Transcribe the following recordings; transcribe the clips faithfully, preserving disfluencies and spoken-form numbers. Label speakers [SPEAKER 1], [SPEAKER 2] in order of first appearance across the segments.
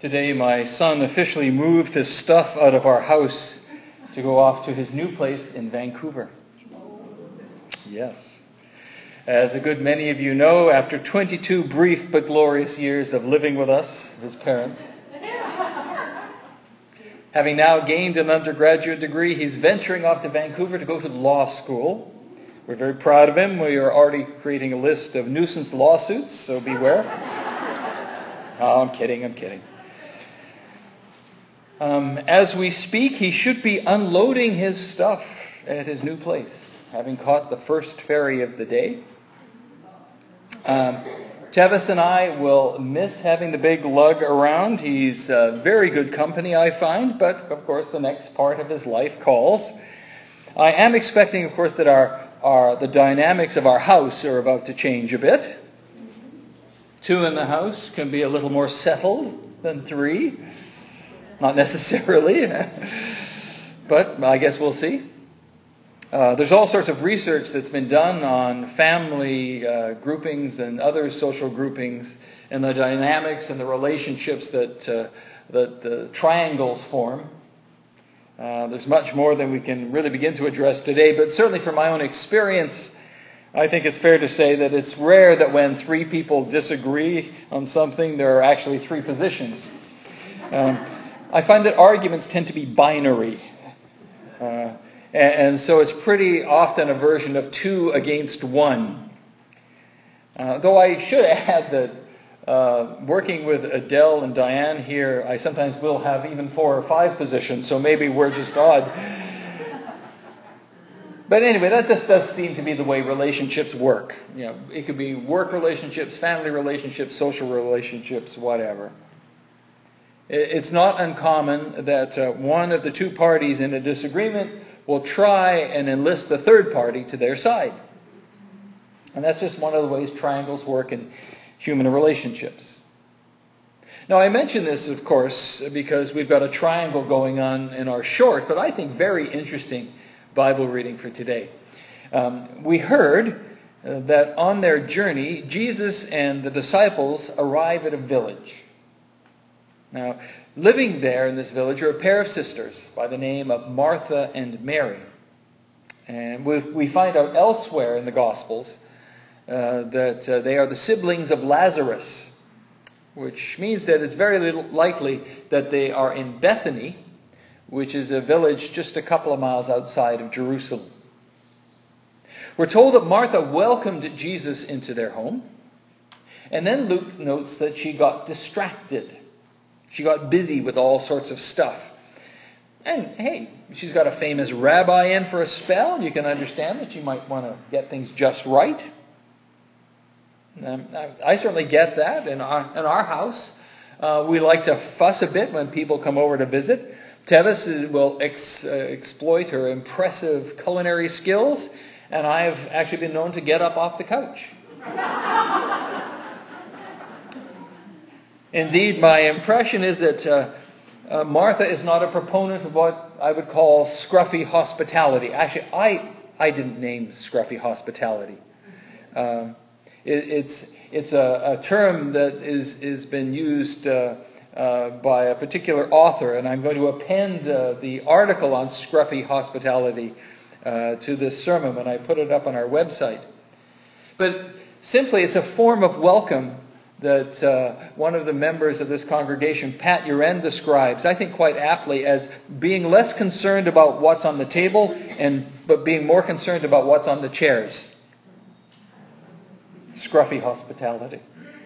[SPEAKER 1] Today my son officially moved his stuff out of our house to go off to his new place in Vancouver. Yes. As a good many of you know, after twenty-two brief but glorious years of living with us, his parents, having now gained an undergraduate degree, he's venturing off to Vancouver to go to law school. We're very proud of him. We are already creating a list of nuisance lawsuits, so beware. Oh, I'm kidding, I'm kidding. Um, as we speak, he should be unloading his stuff at his new place, having caught the first ferry of the day. Um, Tevis and I will miss having the big lug around. He's uh, very good company, I find, but of course the next part of his life calls. I am expecting, of course, that our, our the dynamics of our house are about to change a bit. Two in the house can be a little more settled than three. Not necessarily, but I guess we'll see. Uh, there's all sorts of research that's been done on family uh, groupings and other social groupings and the dynamics and the relationships that, uh, that the triangles form. Uh, there's much more than we can really begin to address today, but certainly from my own experience, I think it's fair to say that it's rare that when three people disagree on something, there are actually three positions. Um, I find that arguments tend to be binary. Uh, and, and so it's pretty often a version of two against one. Uh, though I should add that uh, working with Adele and Diane here, I sometimes will have even four or five positions, so maybe we're just odd. But anyway, that just does seem to be the way relationships work. You know, it could be work relationships, family relationships, social relationships, whatever. It's not uncommon that uh, one of the two parties in a disagreement will try and enlist the third party to their side. And that's just one of the ways triangles work in human relationships. Now, I mention this, of course, because we've got a triangle going on in our short, but I think very interesting Bible reading for today. Um, we heard uh, that on their journey, Jesus and the disciples arrive at a village. Now, living there in this village are a pair of sisters by the name of Martha and Mary. And we, we find out elsewhere in the Gospels uh, that uh, they are the siblings of Lazarus, which means that it's very likely that they are in Bethany, which is a village just a couple of miles outside of Jerusalem. We're told that Martha welcomed Jesus into their home, and then Luke notes that she got distracted. She got busy with all sorts of stuff. And hey, she's got a famous rabbi in for a spell. You can understand that she might want to get things just right. Um, I certainly get that. In our, in our house, uh, we like to fuss a bit when people come over to visit. Tevis will ex, uh, exploit her impressive culinary skills, and I have actually been known to get up off the couch. Indeed, my impression is that uh, uh, Martha is not a proponent of what I would call scruffy hospitality. Actually, I I didn't name scruffy hospitality. Um, it, it's it's a, a term that is is been used uh, uh, by a particular author, and I'm going to append uh, the article on scruffy hospitality uh, to this sermon when I put it up on our website. But simply, it's a form of welcome that uh, one of the members of this congregation, Pat Uren, describes, I think quite aptly, as being less concerned about what's on the table, and but being more concerned about what's on the chairs. Scruffy hospitality.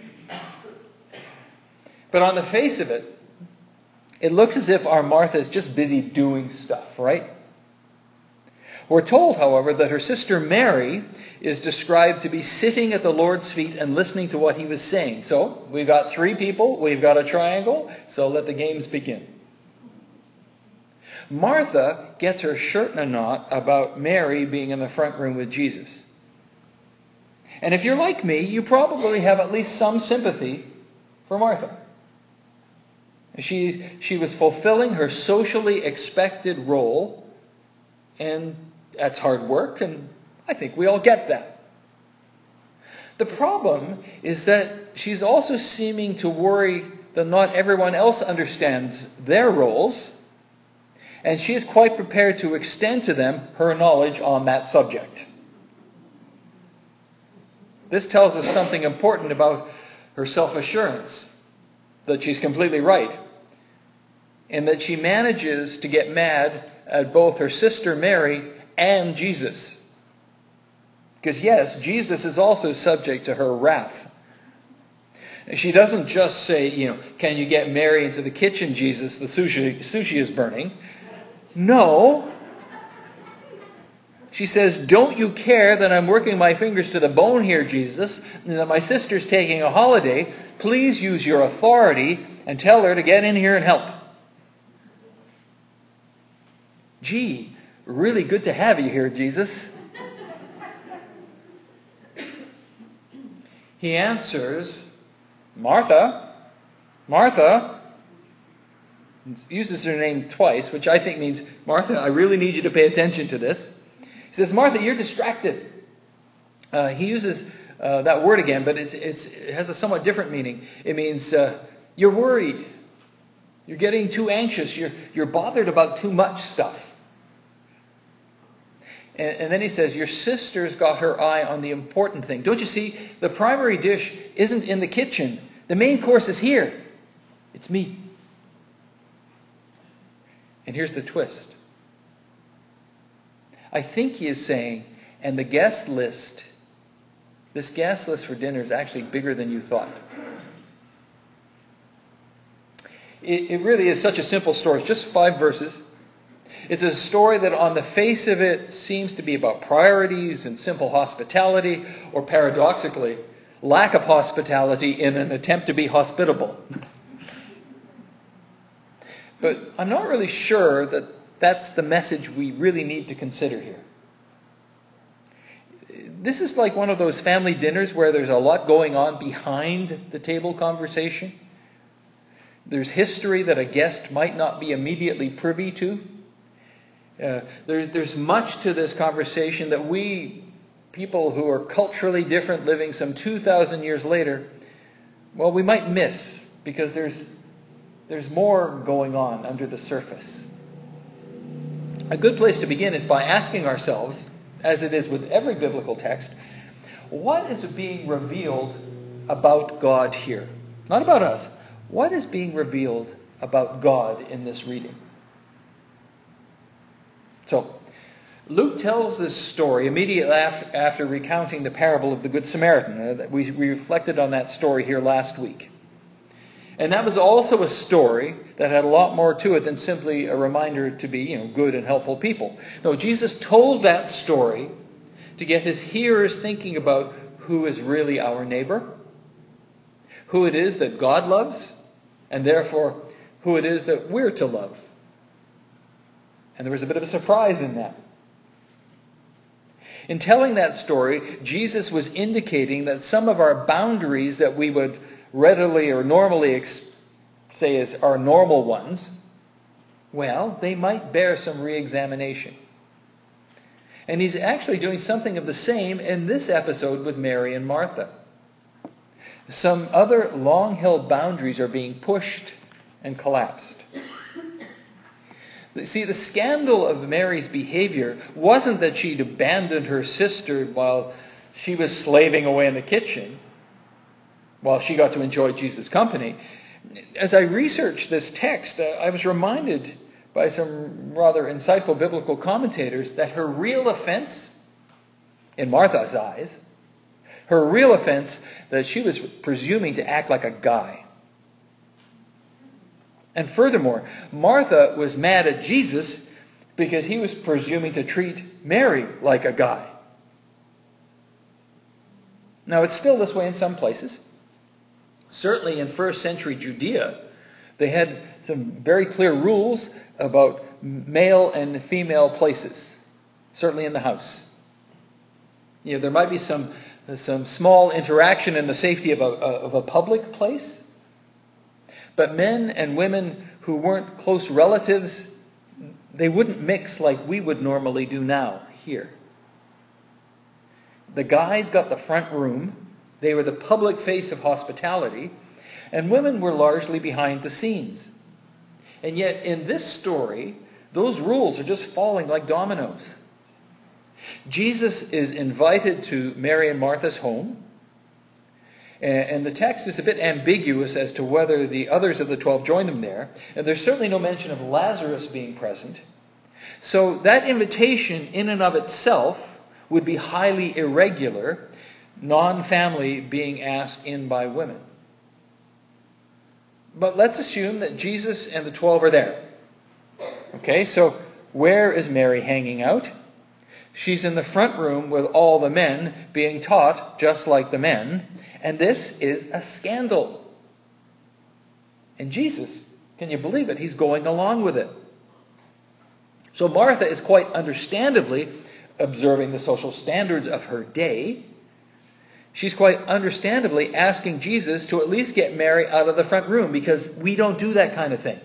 [SPEAKER 1] But on the face of it, it looks as if our Martha is just busy doing stuff, right? We're told, however, that her sister Mary is described to be sitting at the Lord's feet and listening to what he was saying. So, we've got three people, we've got a triangle, so let the games begin. Martha gets her shirt in a knot about Mary being in the front room with Jesus. And if you're like me, you probably have at least some sympathy for Martha. She, she was fulfilling her socially expected role, and that's hard work, and I think we all get that. The problem is that she's also seeming to worry that not everyone else understands their roles, and she is quite prepared to extend to them her knowledge on that subject. This tells us something important about her self-assurance, that she's completely right, and that she manages to get mad at both her sister Mary and Jesus. Because yes, Jesus is also subject to her wrath. She doesn't just say, you know, can you get Mary into the kitchen, Jesus? The sushi, sushi is burning. No. She says, don't you care that I'm working my fingers to the bone here, Jesus, and that my sister's taking a holiday? Please use your authority and tell her to get in here and help. Gee, really good to have you here, Jesus. He answers, Martha, Martha, uses her name twice, which I think means, Martha, I really need you to pay attention to this. He says, Martha, you're distracted. Uh, he uses uh, that word again, but it's, it's, it has a somewhat different meaning. It means uh, you're worried. You're getting too anxious. You're, you're bothered about too much stuff. And, and then he says, your sister's got her eye on the important thing. Don't you see? The primary dish isn't in the kitchen. The main course is here. It's me. And here's the twist. I think he is saying, and the guest list, this guest list for dinner is actually bigger than you thought. It, it really is such a simple story. It's just five verses. It's a story that on the face of it seems to be about priorities and simple hospitality, or paradoxically, lack of hospitality in an attempt to be hospitable. But I'm not really sure that that's the message we really need to consider here. This is like one of those family dinners where there's a lot going on behind the table conversation. There's history that a guest might not be immediately privy to. Uh, there's, there's much to this conversation that we, people who are culturally different, living some two thousand years later, well, we might miss, because there's, there's more going on under the surface. A good place to begin is by asking ourselves, as it is with every biblical text, what is being revealed about God here? Not about us. What is being revealed about God in this reading? So, Luke tells this story immediately after recounting the parable of the Good Samaritan. We reflected on that story here last week. And that was also a story that had a lot more to it than simply a reminder to be, you know, good and helpful people. No, Jesus told that story to get his hearers thinking about who is really our neighbor, who it is that God loves, and therefore who it is that we're to love. And there was a bit of a surprise in that. In telling that story, Jesus was indicating that some of our boundaries that we would readily or normally ex- say as our normal ones, well, they might bear some re-examination. And he's actually doing something of the same in this episode with Mary and Martha. Some other long-held boundaries are being pushed and collapsed. See, the scandal of Mary's behavior wasn't that she'd abandoned her sister while she was slaving away in the kitchen, while she got to enjoy Jesus' company. As I researched this text, I was reminded by some rather insightful biblical commentators that her real offense, in Martha's eyes, her real offense, that she was presuming to act like a guy. And furthermore, Martha was mad at Jesus because he was presuming to treat Mary like a guy. Now, it's still this way in some places. Certainly in first century Judea, they had some very clear rules about male and female places, certainly in the house. You know, there might be some, some small interaction in the safety of a, of a public place, but men and women who weren't close relatives, they wouldn't mix like we would normally do now here. The guys got the front room. They were the public face of hospitality. And women were largely behind the scenes. And yet in this story, those rules are just falling like dominoes. Jesus is invited to Mary and Martha's home. And the text is a bit ambiguous as to whether the others of the twelve joined him there. And there's certainly no mention of Lazarus being present. So that invitation in and of itself would be highly irregular, non-family being asked in by women. But let's assume that Jesus and the twelve are there. Okay, so where is Mary hanging out? She's in the front room with all the men being taught just like the men. And this is a scandal. And Jesus, can you believe it? He's going along with it. So Martha is quite understandably observing the social standards of her day. She's quite understandably asking Jesus to at least get Mary out of the front room, because we don't do that kind of thing.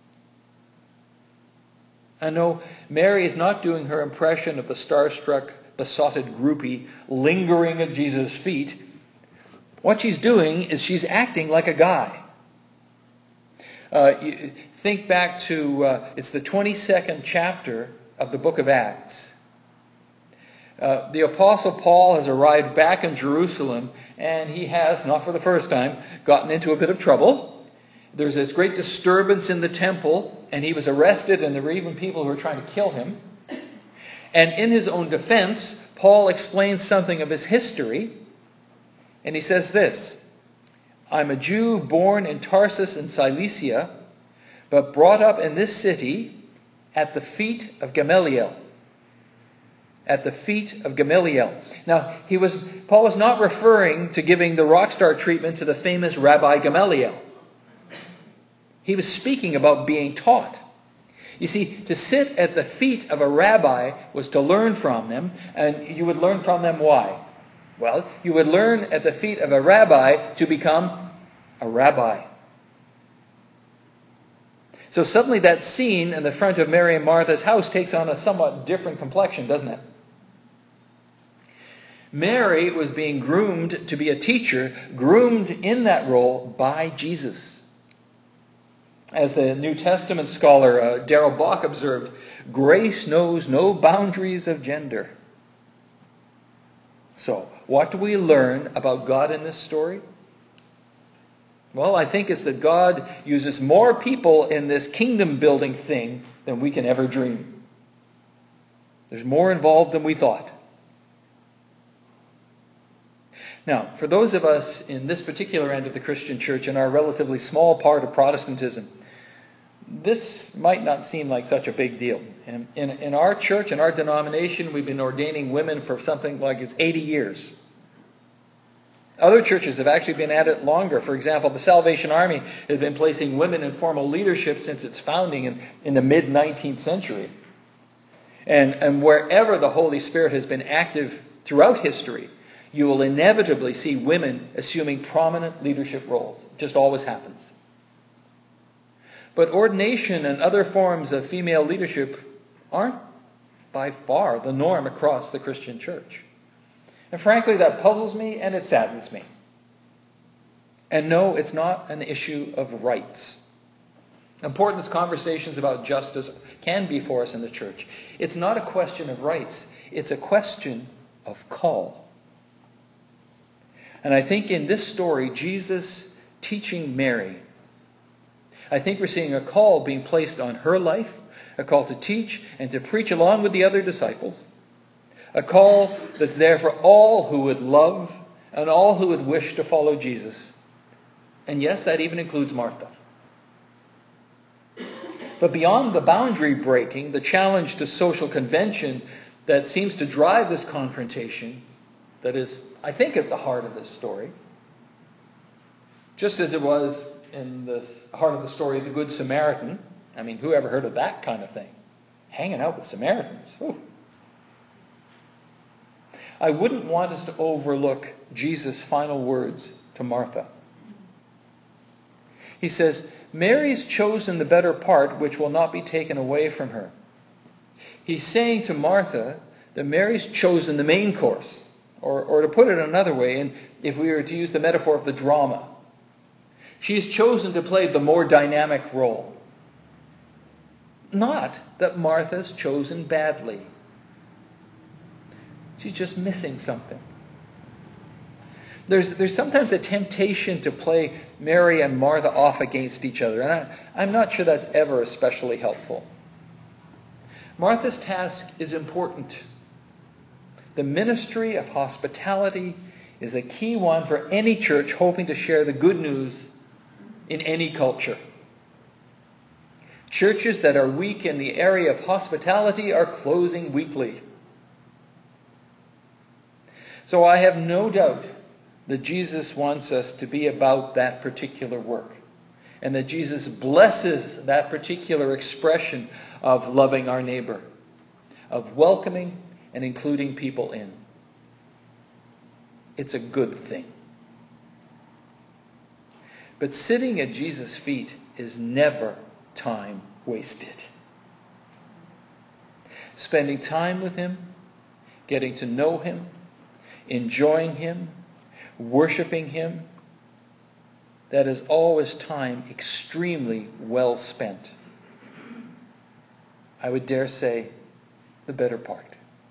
[SPEAKER 1] I know Mary is not doing her impression of the starstruck, besotted groupie lingering at Jesus' feet. What she's doing is she's acting like a guy. Uh, you think back to, uh, it's the twenty-second chapter of the book of Acts. Uh, the Apostle Paul has arrived back in Jerusalem, and he has, not for the first time, gotten into a bit of trouble. There's this great disturbance in the temple, and he was arrested, and there were even people who were trying to kill him. And in his own defense, Paul explains something of his history. And he says this: I'm a Jew born in Tarsus in Cilicia, but brought up in this city at the feet of Gamaliel. At the feet of Gamaliel. Now, he was Paul was not referring to giving the rock star treatment to the famous Rabbi Gamaliel. He was speaking about being taught. You see, to sit at the feet of a rabbi was to learn from them, and you would learn from them why? Well, you would learn at the feet of a rabbi to become a rabbi. So suddenly that scene in the front of Mary and Martha's house takes on a somewhat different complexion, doesn't it? Mary was being groomed to be a teacher, groomed in that role by Jesus. As the New Testament scholar uh, Darrell Bock observed, grace knows no boundaries of gender. So, what do we learn about God in this story? Well, I think it's that God uses more people in this kingdom-building thing than we can ever dream. There's more involved than we thought. Now, for those of us in this particular end of the Christian church, in our relatively small part of Protestantism, this might not seem like such a big deal. In, in, in our church, in our denomination, we've been ordaining women for something like it's eighty years. Other churches have actually been at it longer. For example, the Salvation Army has been placing women in formal leadership since its founding in, in the mid-nineteenth century. And, and wherever the Holy Spirit has been active throughout history, you will inevitably see women assuming prominent leadership roles. It just always happens. But ordination and other forms of female leadership aren't by far the norm across the Christian church. And frankly, that puzzles me and it saddens me. And no, it's not an issue of rights. Important as conversations about justice can be for us in the church, it's not a question of rights. It's a question of call. And I think in this story, Jesus teaching Mary, I think we're seeing a call being placed on her life, a call to teach and to preach along with the other disciples, a call that's there for all who would love and all who would wish to follow Jesus. And yes, that even includes Martha. But beyond the boundary breaking, the challenge to social convention that seems to drive this confrontation, that is, I think, at the heart of this story, just as it was in the heart of the story of the Good Samaritan. I mean, who ever heard of that kind of thing? Hanging out with Samaritans. Ooh. I wouldn't want us to overlook Jesus' final words to Martha. He says, Mary's chosen the better part, which will not be taken away from her. He's saying to Martha that Mary's chosen the main course. Or, or to put it another way, and if we were to use the metaphor of the drama, She has chosen to play the more dynamic role. Not that Martha's chosen badly. She's just missing something. There's, there's sometimes a temptation to play Mary and Martha off against each other, and I, I'm not sure that's ever especially helpful. Martha's task is important. The ministry of hospitality is a key one for any church hoping to share the good news in any culture. Churches that are weak in the area of hospitality are closing weekly. So I have no doubt that Jesus wants us to be about that particular work, and that Jesus blesses that particular expression of loving our neighbor, of welcoming and including people in. It's a good thing. But sitting at Jesus' feet is never time wasted. Spending time with him, getting to know him, enjoying him, worshiping him, that is always time extremely well spent. I would dare say, the better part.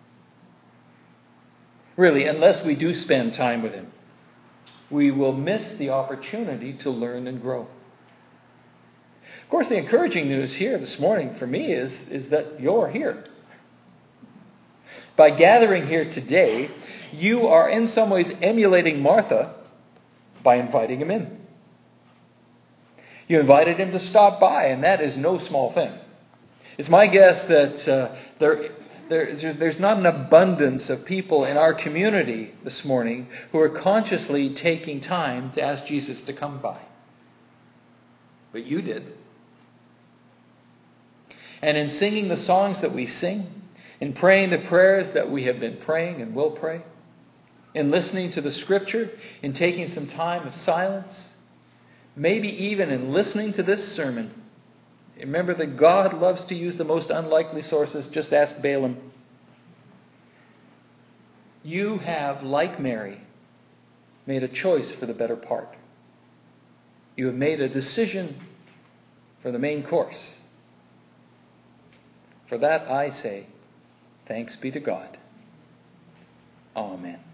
[SPEAKER 1] Really, unless we do spend time with him, we will miss the opportunity to learn and grow. Of course, the encouraging news here this morning for me is, is that you're here. By gathering here today, you are in some ways emulating Martha by inviting him in. You invited him to stop by, and that is no small thing. It's my guess that uh, there, there, there's not an abundance of people in our community this morning who are consciously taking time to ask Jesus to come by. But you did. And in singing the songs that we sing, in praying the prayers that we have been praying and will pray, in listening to the Scripture, in taking some time of silence, maybe even in listening to this sermon, remember that God loves to use the most unlikely sources. Just ask Balaam. You have, like Mary, made a choice for the better part. You have made a decision for the main course. For that I say, thanks be to God. Amen.